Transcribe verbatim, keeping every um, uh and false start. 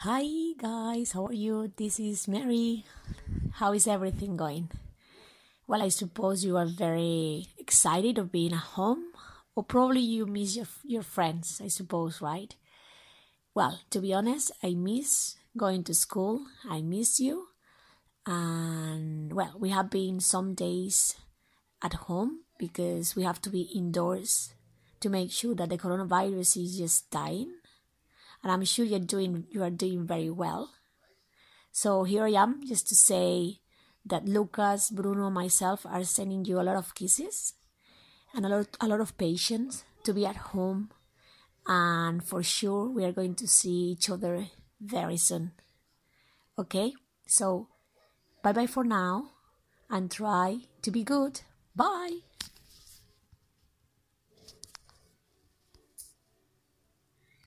Hi guys, how are you? This is Mary. How is everything going? Well, I suppose you are very excited of being at home, or probably you miss your, your friends, I suppose, right? Well, to be honest, I miss going to school. I miss you. And well, we have been some days at home because we have to be indoors to make sure that the coronavirus is just dying. And I'm sure you're doing you are doing very well. So here I am just to say that Lucas, Bruno, myself are sending you a lot of kisses and a lot a lot of patience to be at home, and for sure we are going to see each other very soon. Okay? So bye bye for now and try to be good. Bye.